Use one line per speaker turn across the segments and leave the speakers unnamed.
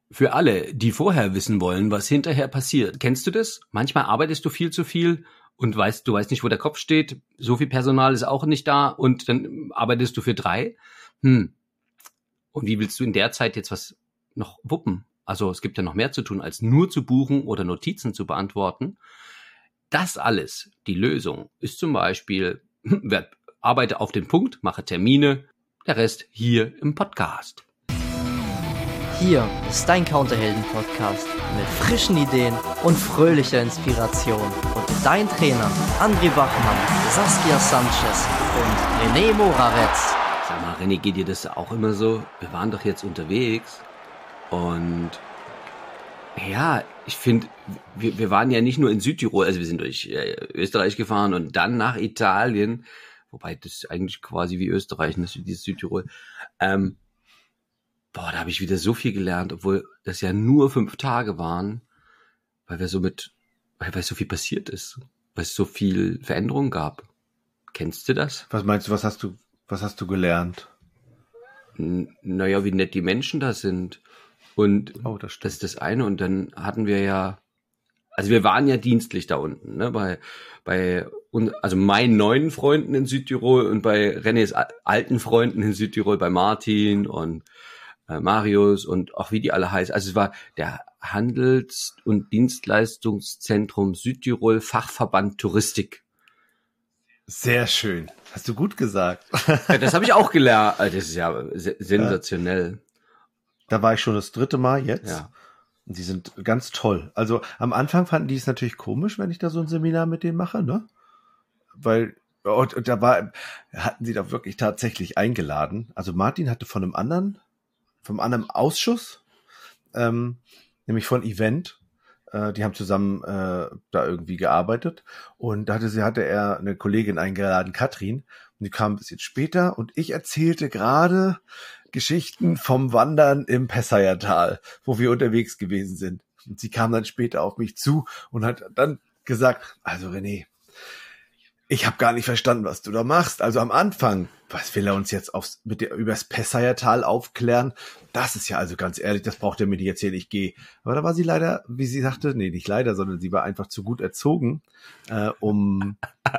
Für alle, die vorher wissen wollen, was hinterher passiert. Kennst du das? Manchmal arbeitest du viel zu viel und du weißt nicht, wo der Kopf steht. So viel Personal ist auch nicht da und dann arbeitest du für 3. Und wie willst du in der Zeit jetzt was noch wuppen? Also es gibt ja noch mehr zu tun, als nur zu buchen oder Notizen zu beantworten. Das alles, die Lösung, ist zum Beispiel, arbeite auf den Punkt, mache Termine, der Rest hier im Podcast.
Hier ist dein Counterhelden-Podcast mit frischen Ideen und fröhlicher Inspiration. Und dein Trainer André Bachmann, Saskia Sanchez und René Moravetz.
Sag mal, René, geht dir das auch immer so? Wir waren doch jetzt unterwegs und ja, ich finde, wir waren ja nicht nur in Südtirol, also wir sind durch Österreich gefahren und dann nach Italien, wobei das eigentlich quasi wie Österreich, das ist dieses Südtirol. Da habe ich wieder so viel gelernt, obwohl das ja nur 5 Tage waren, weil so viel passiert ist, weil es so viel Veränderung gab. Kennst du das?
Was meinst du, was hast du gelernt?
Naja, wie nett die Menschen da sind. Und
das
ist das eine. Und dann hatten wir also wir waren ja dienstlich da unten, ne, also meinen neuen Freunden in Südtirol und bei Renés alten Freunden in Südtirol, bei Martin und Marius und auch wie die alle heißen. Also es war der Handels- und Dienstleistungszentrum Südtirol Fachverband Touristik.
Sehr schön. Hast du gut gesagt.
Ja, das habe ich auch gelernt. Das ist ja sensationell.
Da war ich schon das 3. Mal jetzt.
Ja.
Und die sind ganz toll. Also am Anfang fanden die es natürlich komisch, wenn ich da so ein Seminar mit denen mache, ne? Weil und hatten sie da wirklich tatsächlich eingeladen. Also Martin hatte vom anderen Ausschuss, nämlich von Event, die haben zusammen da irgendwie gearbeitet und da hatte er eine Kollegin eingeladen, Katrin, und die kam ein bisschen später und ich erzählte gerade Geschichten vom Wandern im Pessaiertal, wo wir unterwegs gewesen sind. Und sie kam dann später auf mich zu und hat dann gesagt, also René, ich habe gar nicht verstanden, was du da machst. Also am Anfang, was will er uns jetzt übers Pessaiertal aufklären? Das ist ja also ganz ehrlich, das braucht er mir nicht erzählen, ich gehe. Aber da war sie leider, wie sie sagte, nee, nicht leider, sondern sie war einfach zu gut erzogen, um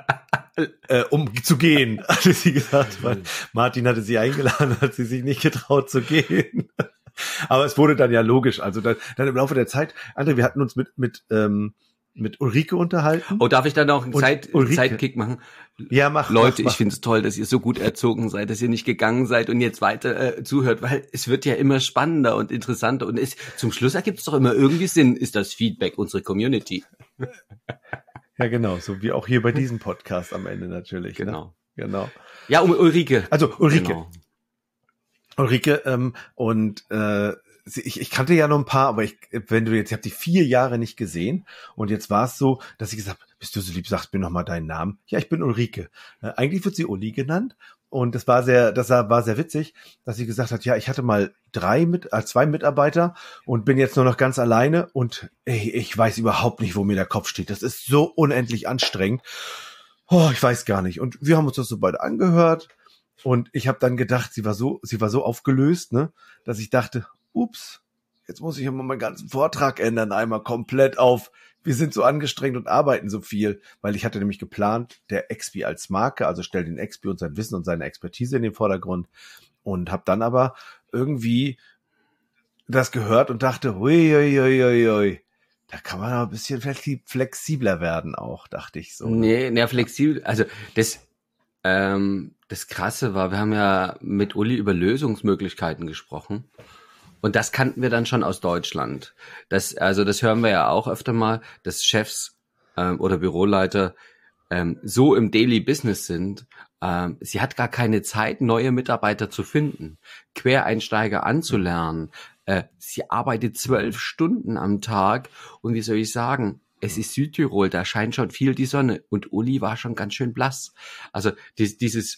zu gehen, hatte sie gesagt. Weil Martin hatte sie eingeladen, hat sie sich nicht getraut zu gehen. Aber es wurde dann ja logisch. Also dann im Laufe der Zeit, André, wir hatten uns mit Ulrike unterhalten.
Oh, darf ich da noch einen Zeitkick machen?
Ja, mach.
Leute, ich finde es toll, dass ihr so gut erzogen seid, dass ihr nicht gegangen seid und jetzt weiter zuhört, weil es wird ja immer spannender und interessanter und zum Schluss ergibt es doch immer irgendwie Sinn, ist das Feedback unsere Community.
Ja, genau, so wie auch hier bei diesem Podcast am Ende natürlich.
Genau.
Ne? Genau.
Ja, um Ulrike.
Also Ulrike.
Genau.
Ulrike, ich kannte ja noch ein paar, aber ich habe die 4 Jahre nicht gesehen und jetzt war es so, dass ich gesagt habe, bist du so lieb, sagst mir noch mal deinen Namen. Ja, ich bin Ulrike. Eigentlich wird sie Uli genannt und das war sehr witzig, dass sie gesagt hat, ja, ich hatte mal 2 Mitarbeiter und bin jetzt nur noch ganz alleine und ich weiß überhaupt nicht, wo mir der Kopf steht. Das ist so unendlich anstrengend. Oh, ich weiß gar nicht. Und wir haben uns das so beide angehört und ich habe dann gedacht, sie war so aufgelöst, ne, dass ich dachte, ups, jetzt muss ich immer meinen ganzen Vortrag ändern, einmal komplett auf, wir sind so angestrengt und arbeiten so viel, weil ich hatte nämlich geplant, der Expi als Marke, also stell den Expi und sein Wissen und seine Expertise in den Vordergrund und habe dann aber irgendwie das gehört und dachte, hui, da kann man ein bisschen flexibler werden auch, dachte ich so.
Nee, flexibel, also das Krasse war, wir haben ja mit Uli über Lösungsmöglichkeiten gesprochen. Und das kannten wir dann schon aus Deutschland. Das hören wir ja auch öfter mal, dass Chefs oder Büroleiter so im Daily Business sind. Sie hat gar keine Zeit, neue Mitarbeiter zu finden, Quereinsteiger anzulernen. Sie arbeitet 12 Stunden am Tag. Und wie soll ich sagen, es ist Südtirol, da scheint schon viel die Sonne. Und Uli war schon ganz schön blass. Also dieses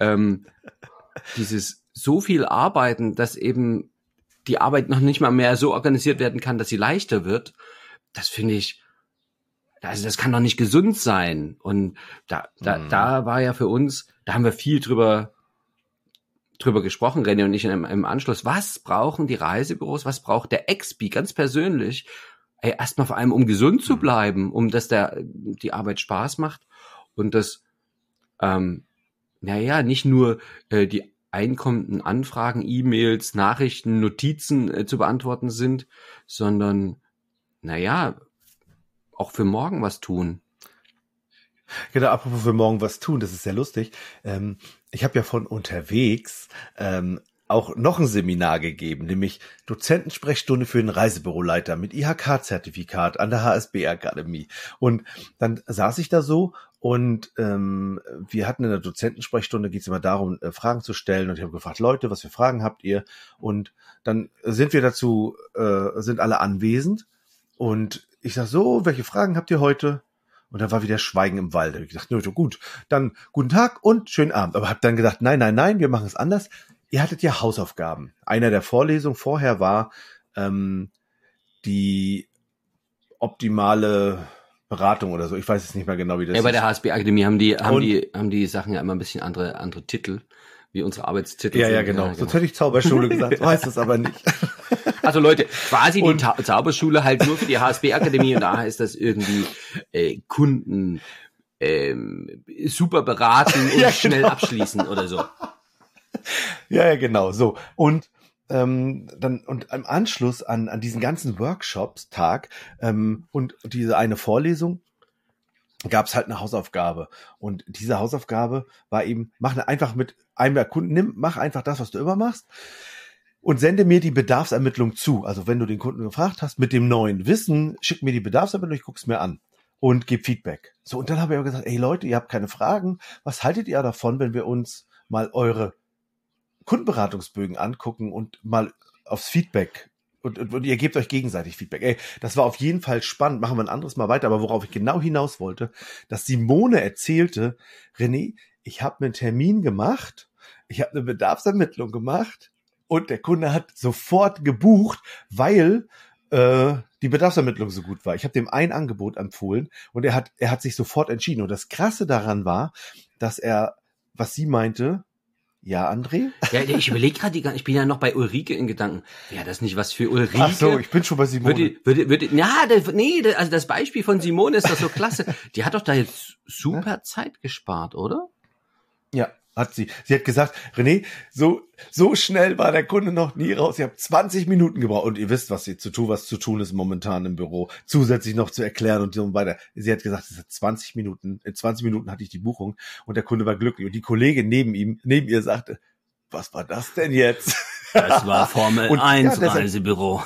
so viel Arbeiten, dass eben die Arbeit noch nicht mal mehr so organisiert werden kann, dass sie leichter wird, das finde ich, also das kann doch nicht gesund sein. Und da war ja für uns, da haben wir viel drüber drüber gesprochen, René und ich im Anschluss, was brauchen die Reisebüros, was braucht der Expi ganz persönlich, erstmal vor allem, um gesund zu bleiben, dass die Arbeit Spaß macht und dass, nicht nur die einkommenden Anfragen, E-Mails, Nachrichten, Notizen zu beantworten sind, sondern, auch für morgen was tun.
Genau, apropos für morgen was tun, das ist sehr lustig. Ich habe ja von unterwegs auch noch ein Seminar gegeben, nämlich Dozentensprechstunde für den Reisebüroleiter mit IHK-Zertifikat an der HSB-Akademie. Und dann saß ich da so und wir hatten in der Dozentensprechstunde, geht es immer darum, Fragen zu stellen. Und ich habe gefragt, Leute, was für Fragen habt ihr? Und dann sind alle anwesend. Und ich sag so, welche Fragen habt ihr heute? Und dann war wieder Schweigen im Wald. Da habe ich gesagt, so gut, dann guten Tag und schönen Abend. Aber habe dann gedacht, nein, wir machen es anders. Ihr hattet ja Hausaufgaben. Einer der Vorlesungen vorher war die optimale Beratung oder so. Ich weiß es nicht mehr genau, wie das ist.
Ja, bei der HSB-Akademie haben die Sachen ja immer ein bisschen andere Titel, wie unsere Arbeitstitel.
Ja, genau. Sonst hätte ich Zauberschule gesagt, so heißt es aber nicht.
Also Leute, quasi die Zauberschule halt nur für die HSB-Akademie und da heißt das irgendwie Kunden super beraten und schnell abschließen oder so.
Ja, genau, so. Und dann und im Anschluss an diesen ganzen Workshops-Tag und diese eine Vorlesung gab es halt eine Hausaufgabe. Und diese Hausaufgabe war eben, mach einfach mit einem der Kunden, mach einfach das, was du immer machst. Und sende mir die Bedarfsermittlung zu. Also wenn du den Kunden gefragt hast, mit dem neuen Wissen, schick mir die Bedarfsermittlung, ich guck's mir an und gib Feedback. So, und dann habe ich aber gesagt, ey Leute, ihr habt keine Fragen. Was haltet ihr davon, wenn wir uns mal eure Kundenberatungsbögen angucken und mal aufs Feedback und ihr gebt euch gegenseitig Feedback. Ey, das war auf jeden Fall spannend. Machen wir ein anderes Mal weiter. Aber worauf ich genau hinaus wollte, dass Simone erzählte, René, ich habe mir einen Termin gemacht, ich habe eine Bedarfsermittlung gemacht, und der Kunde hat sofort gebucht, weil die Bedarfsermittlung so gut war. Ich habe dem ein Angebot empfohlen und er hat sich sofort entschieden. Und das Krasse daran war, dass was sie meinte, ja, André?
Ja, ich überlege gerade, ich bin ja noch bei Ulrike in Gedanken. Wäre das nicht was für Ulrike?
Ach so, ich bin schon bei Simone.
Also das Beispiel von Simone ist doch so klasse. Die hat doch da jetzt super Zeit gespart, oder?
Ja. Hat sie. Sie hat gesagt, René, so schnell war der Kunde noch nie raus. Ich habe 20 Minuten gebraucht. Und ihr wisst, was zu tun ist momentan im Büro. Zusätzlich noch zu erklären und so weiter. Sie hat gesagt, es hat 20 Minuten. In 20 Minuten hatte ich die Buchung und der Kunde war glücklich. Und die Kollegin neben ihr sagte, was war das denn jetzt?
Das war Formel 1 Reisebüro.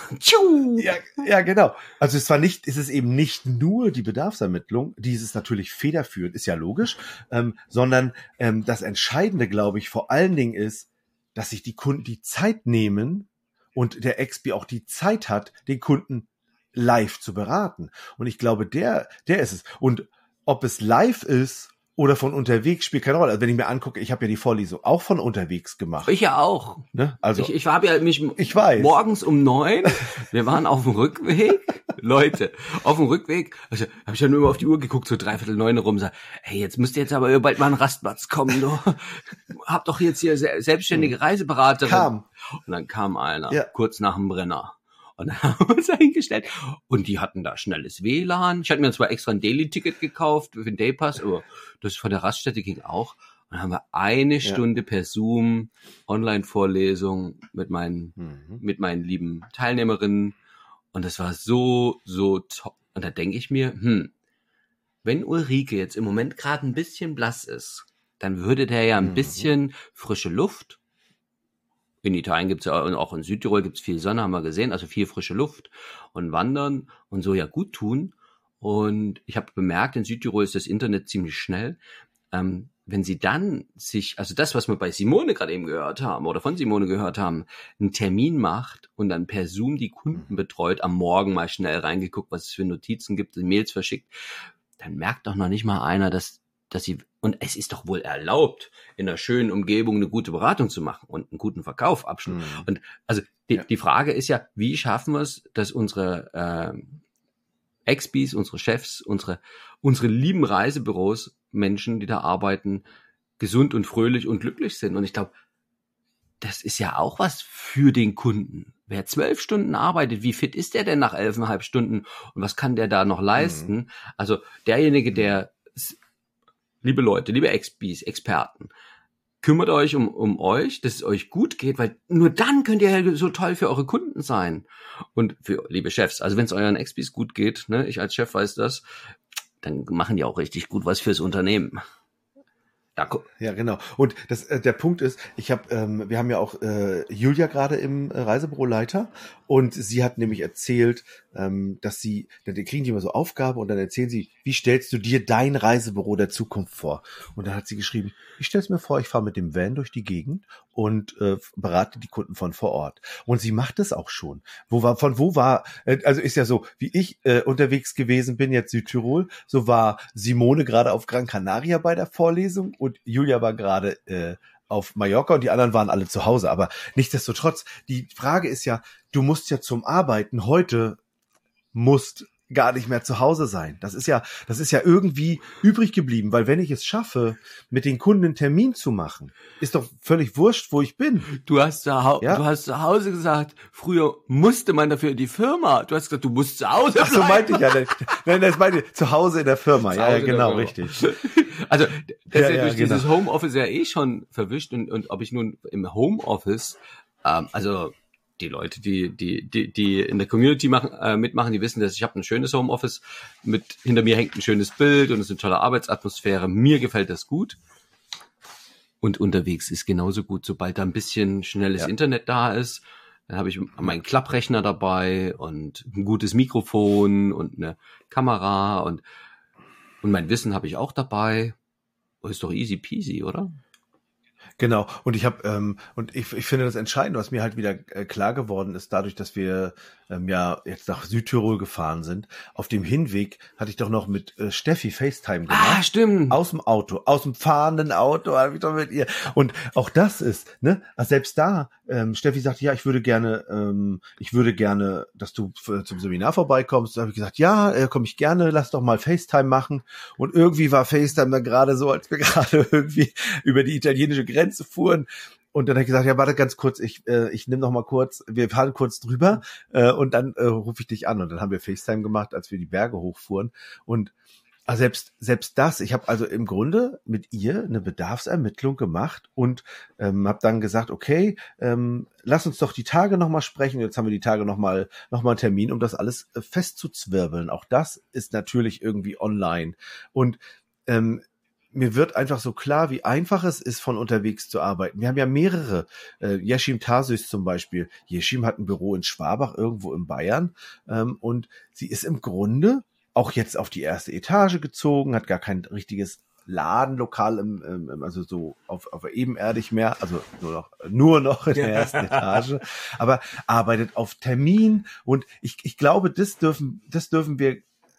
Ja, genau. Also es ist eben nicht nur die Bedarfsermittlung, die ist natürlich federführend, ist ja logisch, sondern das Entscheidende, glaube ich, vor allen Dingen ist, dass sich die Kunden die Zeit nehmen und der Expi auch die Zeit hat, den Kunden live zu beraten. Und ich glaube, der ist es. Und ob es live ist oder von unterwegs, spielt keine Rolle. Also wenn ich mir angucke, ich habe ja die Vorlesung auch von unterwegs gemacht.
Ich ja auch.
Ne? Also
ich habe ja mich morgens um 9, wir waren auf dem Rückweg, Leute, auf dem Rückweg, also habe ich ja nur immer auf die Uhr geguckt, so 8:45 rum, sag, hey, jetzt müsst ihr jetzt aber bald mal einen Rastplatz kommen, du habt doch jetzt hier selbstständige Reiseberaterin. Und dann kam einer, kurz nach dem Brenner. Und dann haben wir uns eingestellt. Und die hatten da schnelles WLAN. Ich hatte mir zwar extra ein Daily-Ticket gekauft für den Daypass, aber das von der Raststätte ging auch. Und dann haben wir eine Stunde per Zoom Online-Vorlesung mit meinen lieben Teilnehmerinnen. Und das war so toll. Und da denke ich mir, wenn Ulrike jetzt im Moment gerade ein bisschen blass ist, dann würde der ja ein bisschen frische Luft. In Italien gibt's ja, und auch in Südtirol gibt's viel Sonne, haben wir gesehen, also viel frische Luft und Wandern und so ja gut tun. Und ich habe bemerkt, in Südtirol ist das Internet ziemlich schnell. Wenn sie dann also das, was wir bei Simone gerade eben gehört haben oder von Simone gehört haben, einen Termin macht und dann per Zoom die Kunden betreut, am Morgen mal schnell reingeguckt, was es für Notizen gibt, Mails verschickt, dann merkt doch noch nicht mal einer, dass sie, und es ist doch wohl erlaubt, in einer schönen Umgebung eine gute Beratung zu machen und einen guten Verkauf abschließen. Und also die Frage ist ja, wie schaffen wir es, dass unsere Expis, unsere Chefs, unsere lieben Reisebüros, Menschen, die da arbeiten, gesund und fröhlich und glücklich sind. Und ich glaube, das ist ja auch was für den Kunden. Wer 12 Stunden arbeitet, wie fit ist der denn nach 11,5 Stunden und was kann der da noch leisten? Also derjenige, der, liebe Leute, liebe XPs, Experten, kümmert euch um euch, dass es euch gut geht, weil nur dann könnt ihr ja so toll für eure Kunden sein. Und für liebe Chefs, also wenn es euren XPs gut geht, ne, ich als Chef weiß das, dann machen die auch richtig gut was fürs Unternehmen.
Ja, genau. Und der Punkt ist, wir haben ja auch Julia gerade im Reisebüroleiter und sie hat nämlich erzählt, dass dann kriegen die immer so Aufgaben und dann erzählen sie, wie stellst du dir dein Reisebüro der Zukunft vor? Und dann hat sie geschrieben, ich stelle es mir vor, ich fahre mit dem Van durch die Gegend und berate die Kunden von vor Ort. Und sie macht es auch schon. Also ist ja so, wie ich unterwegs gewesen bin, jetzt Südtirol, so war Simone gerade auf Gran Canaria bei der Vorlesung und Julia war gerade auf Mallorca und die anderen waren alle zu Hause. Aber nichtsdestotrotz, die Frage ist ja, du musst ja zum Arbeiten heute musst gar nicht mehr zu Hause sein. Das ist ja irgendwie übrig geblieben, weil wenn ich es schaffe, mit den Kunden einen Termin zu machen, ist doch völlig wurscht, wo ich bin.
Du hast zu Hause gesagt, früher musste man dafür in die Firma. Du hast gesagt, du musst zu Hause bleiben.
Ach so meinte ich ja. Nein, das meinte ich, zu Hause in der Firma. Ja, genau, richtig.
Also, das ist ja durch dieses Homeoffice ja eh schon verwischt und ob ich nun im Homeoffice, also die Leute, die in der Community mitmachen, die wissen, dass ich habe ein schönes Homeoffice, hinter mir hängt ein schönes Bild und es ist eine tolle Arbeitsatmosphäre. Mir gefällt das gut. Und unterwegs ist genauso gut, sobald da ein bisschen schnelles Internet da ist. Dann habe ich meinen Klapprechner dabei und ein gutes Mikrofon und eine Kamera und mein Wissen habe ich auch dabei. Ist doch easy peasy, oder?
Genau. Und ich finde das Entscheidende, was mir halt wieder klar geworden ist, dadurch, dass wir jetzt nach Südtirol gefahren sind. Auf dem Hinweg hatte ich doch noch mit Steffi FaceTime gemacht.
Ah, stimmt.
Aus dem Auto, aus dem fahrenden Auto habe ich doch mit ihr. Und auch das ist, ne, also selbst da, Steffi sagt, ja, ich würde gerne, dass du zum Seminar vorbeikommst. Da habe ich gesagt, ja, komme ich gerne, lass doch mal FaceTime machen. Und irgendwie war FaceTime dann gerade so, als wir gerade irgendwie über die italienische Grenze fuhren. Und dann habe ich gesagt, ja, warte ganz kurz, ich nehme noch mal kurz, wir fahren kurz drüber und dann rufe ich dich an. Und dann haben wir FaceTime gemacht, als wir die Berge hochfuhren. Und selbst das, ich habe also im Grunde mit ihr eine Bedarfsermittlung gemacht und habe dann gesagt, okay, lass uns doch die Tage noch mal sprechen. Jetzt haben wir die Tage noch mal einen Termin, um das alles festzuzwirbeln. Auch das ist natürlich irgendwie online. Und mir wird einfach so klar, wie einfach es ist, von unterwegs zu arbeiten. Wir haben ja mehrere. Yeşim Tarsüs zum Beispiel. Yeşim hat ein Büro in Schwabach, irgendwo in Bayern. Und sie ist im Grunde auch jetzt auf die erste Etage gezogen, hat gar kein richtiges Ladenlokal also so auf ebenerdig mehr, also nur noch in der ersten Etage, aber arbeitet auf Termin. Und ich glaube, das dürfen wir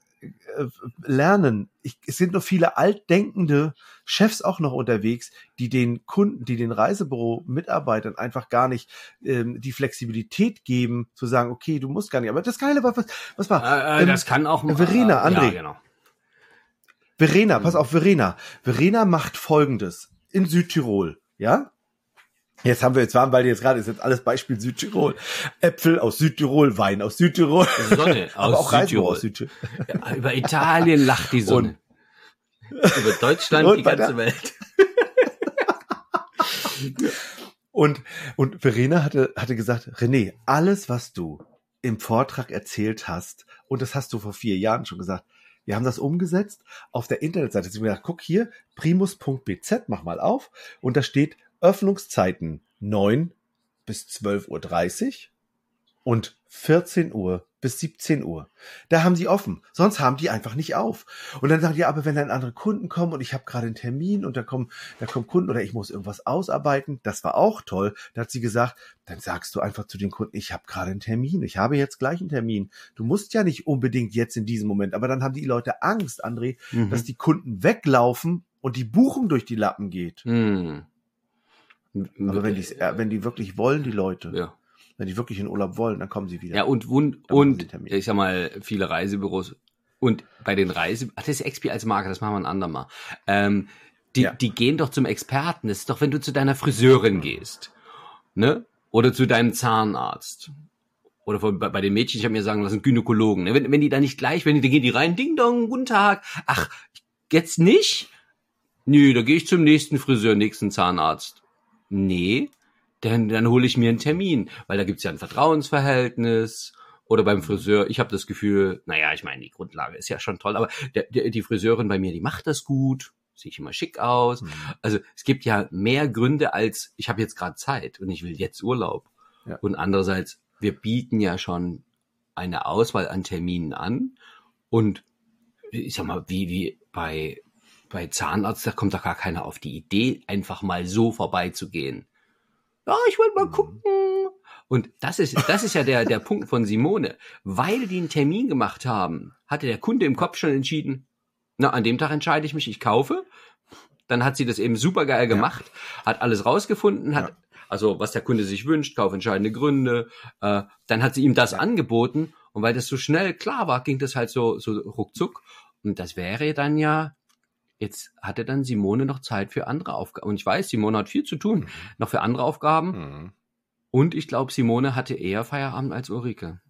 lernen. Es sind noch viele altdenkende Chefs auch noch unterwegs, die den Kunden, die den Reisebüro-Mitarbeitern einfach gar nicht die Flexibilität geben, zu sagen, okay, du musst gar nicht. Aber das Geile war, was war?
Das kann auch
Verena, André.
Ja, genau.
Verena, pass auf, Verena. Verena macht Folgendes in Südtirol, ja? Ist jetzt alles Beispiel Südtirol. Äpfel aus Südtirol, Wein aus Südtirol.
Sonne
aber
aus
auch
Südtirol.
Aus Südtirol.
Ja, über Italien lacht die Sonne. Über Deutschland die ganze Welt.
Und Verena hatte gesagt, René, alles, was du im Vortrag erzählt hast, und das hast du vor 4 Jahren schon gesagt, wir haben das umgesetzt auf der Internetseite. Sie haben gesagt, guck hier, primus.bz, mach mal auf, und da steht Öffnungszeiten 9 bis 12:30 Uhr und 14 Uhr bis 17 Uhr. Da haben sie offen. Sonst haben die einfach nicht auf. Und dann sagen die, aber wenn dann andere Kunden kommen und ich habe gerade einen Termin und da kommen Kunden oder ich muss irgendwas ausarbeiten, das war auch toll. Da hat sie gesagt, dann sagst du einfach zu den Kunden, ich habe gerade einen Termin. Ich habe jetzt gleich einen Termin. Du musst ja nicht unbedingt jetzt in diesem Moment. Aber dann haben die Leute Angst, André, dass die Kunden weglaufen und die Buchung durch die Lappen geht. Aber wenn die wirklich wollen, die Leute, wenn die wirklich in Urlaub wollen, dann kommen sie wieder.
Ja, und ich sag mal, viele Reisebüros und bei den das ist XP als Marke, das machen wir ein andermal. Die gehen doch zum Experten. Das ist doch, wenn du zu deiner Friseurin gehst ne? Oder zu deinem Zahnarzt. Oder bei den Mädchen, ich habe mir sagen lassen, Gynäkologen. Ne? Wenn die da nicht gleich, da gehen die rein, Ding Dong, guten Tag. Ach, jetzt nicht? Nö, da gehe ich zum nächsten Friseur, nächsten Zahnarzt. Nee, dann hole ich mir einen Termin, weil da gibt's ja ein Vertrauensverhältnis. Oder beim Friseur, ich habe das Gefühl, naja, ich meine, die Grundlage ist ja schon toll, aber die Friseurin bei mir, die macht das gut, sehe ich immer schick aus. Also es gibt ja mehr Gründe als, ich habe jetzt gerade Zeit und ich will jetzt Urlaub. Ja. Und andererseits, wir bieten ja schon eine Auswahl an Terminen an. Und ich sag mal, wie bei Zahnarzt, da kommt doch gar keiner auf die Idee, einfach mal so vorbeizugehen. Ja, ich wollte mal gucken. Und das ist ja der Punkt von Simone. Weil die einen Termin gemacht haben, hatte der Kunde im Kopf schon entschieden, na, an dem Tag entscheide ich mich, ich kaufe. Dann hat sie das eben super geil gemacht, hat alles rausgefunden, also was der Kunde sich wünscht, kaufentscheidende Gründe. Dann hat sie ihm das angeboten. Und weil das so schnell klar war, ging das halt so ruckzuck. Und das wäre dann ja, jetzt hatte dann Simone noch Zeit für andere Aufgaben. Und ich weiß, Simone hat viel zu tun, noch für andere Aufgaben. Und ich glaube, Simone hatte eher Feierabend als Ulrike.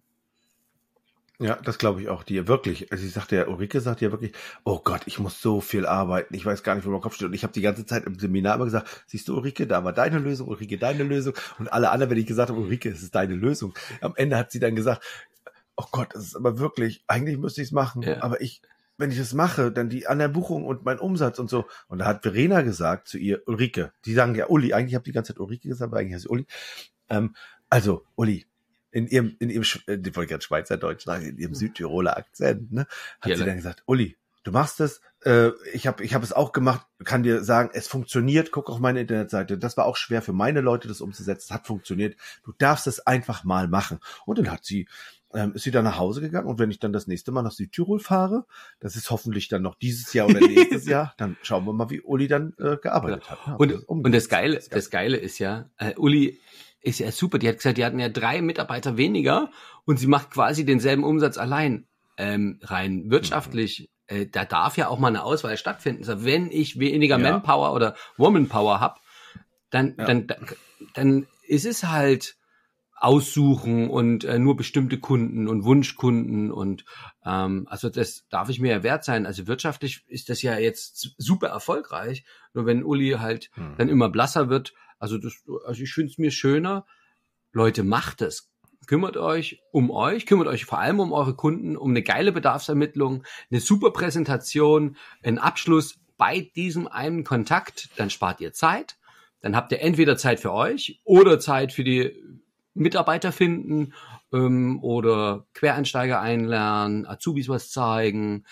Ja, das glaube ich auch. Die wirklich, also Ulrike sagt ja wirklich, oh Gott, ich muss so viel arbeiten, ich weiß gar nicht, wo mein Kopf steht. Und ich habe die ganze Zeit im Seminar immer gesagt, siehst du, Ulrike, da war deine Lösung, Ulrike, deine Lösung. Und alle anderen, wenn ich gesagt habe, Ulrike, es ist deine Lösung. Am Ende hat sie dann gesagt, oh Gott, das ist aber wirklich, eigentlich müsste ich es machen, aber wenn ich das mache, dann die anderen Buchungen und mein Umsatz und so. Und da hat Verena gesagt zu ihr, Ulrike, die sagen ja Uli, eigentlich habe ich die ganze Zeit Ulrike gesagt, aber eigentlich heißt sie Uli. Also, Uli, in ihrem, ich wollte gerade Schweizerdeutsch sagen, in ihrem Südtiroler Akzent, ne, hat sie dann gesagt, Uli, du machst das, ich hab es auch gemacht, kann dir sagen, es funktioniert, guck auf meine Internetseite, das war auch schwer für meine Leute, das umzusetzen, es hat funktioniert, du darfst es einfach mal machen. Und dann ist sie dann nach Hause gegangen und wenn ich dann das nächste Mal nach Südtirol fahre, das ist hoffentlich dann noch dieses Jahr oder nächstes Jahr, dann schauen wir mal, wie Uli dann gearbeitet hat. Ja,
und das Geile ist ja, Uli ist ja super, die hat gesagt, die hatten ja 3 Mitarbeiter weniger und sie macht quasi denselben Umsatz allein. Rein wirtschaftlich, da darf ja auch mal eine Auswahl stattfinden. Also wenn ich weniger Manpower oder Womanpower habe, dann ist es halt aussuchen und nur bestimmte Kunden und Wunschkunden und also das darf ich mir ja wert sein. Also wirtschaftlich ist das ja jetzt super erfolgreich. Nur wenn Uli halt dann immer blasser wird, also ich finde es mir schöner, Leute, macht es. Kümmert euch, kümmert euch vor allem um eure Kunden, um eine geile Bedarfsermittlung, eine super Präsentation, einen Abschluss bei diesem einen Kontakt, dann spart ihr Zeit, dann habt ihr entweder Zeit für euch oder Zeit für die Mitarbeiter finden oder Quereinsteiger einlernen, Azubis was zeigen.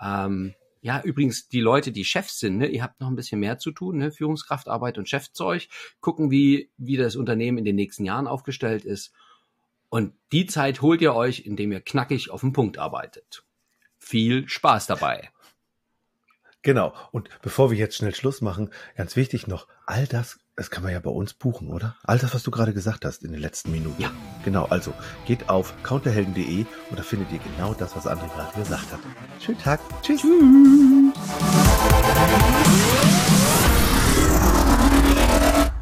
Ja, übrigens, die Leute, die Chefs sind, ne, ihr habt noch ein bisschen mehr zu tun, ne, Führungskraftarbeit und Chefzeug, gucken, wie das Unternehmen in den nächsten Jahren aufgestellt ist. Und die Zeit holt ihr euch, indem ihr knackig auf den Punkt arbeitet. Viel Spaß dabei.
Genau. Und bevor wir jetzt schnell Schluss machen, ganz wichtig noch, all das kann man ja bei uns buchen, oder? All das, was du gerade gesagt hast in den letzten Minuten. Ja. Genau, also geht auf counterhelden.de und da findet ihr genau das, was André gerade gesagt hat. Schönen Tag. Tschüss. Tschüss.